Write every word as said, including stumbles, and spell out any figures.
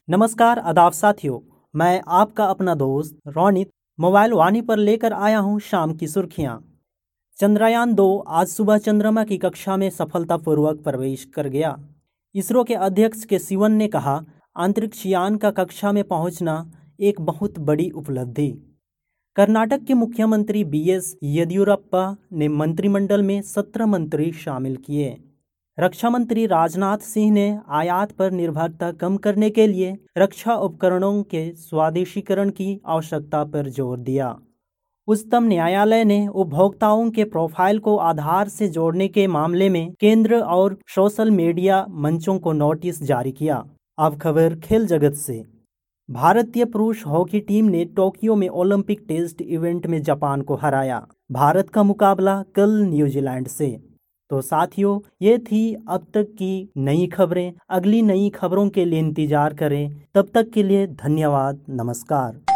नमस्कार आदाब साथियों, मैं आपका अपना दोस्त रोनित मोबाइल वाणी पर लेकर आया हूँ शाम की सुर्खियाँ। चंद्रयान दो आज सुबह चंद्रमा की कक्षा में सफलतापूर्वक प्रवेश कर गया। इसरो के अध्यक्ष के सिवन ने कहा, अंतरिक्ष यान का कक्षा में पहुंचना एक बहुत बड़ी उपलब्धि। कर्नाटक के मुख्यमंत्री बी एस येदियुरप्पा ने मंत्रिमंडल में सत्रह मंत्री शामिल किए। रक्षा मंत्री राजनाथ सिंह ने आयात पर निर्भरता कम करने के लिए रक्षा उपकरणों के स्वदेशीकरण की आवश्यकता पर जोर दिया। उच्चतम न्यायालय ने उपभोक्ताओं के प्रोफाइल को आधार से जोड़ने के मामले में केंद्र और सोशल मीडिया मंचों को नोटिस जारी किया। अब खबर खेल जगत से। भारतीय पुरुष हॉकी टीम ने टोक्यो में ओलंपिक टेस्ट इवेंट में जापान को हराया। भारत का मुकाबला कल न्यूजीलैंड से। तो साथियों, ये थी अब तक की नई खबरें। अगली नई खबरों के लिए इंतजार करें। तब तक के लिए धन्यवाद। नमस्कार।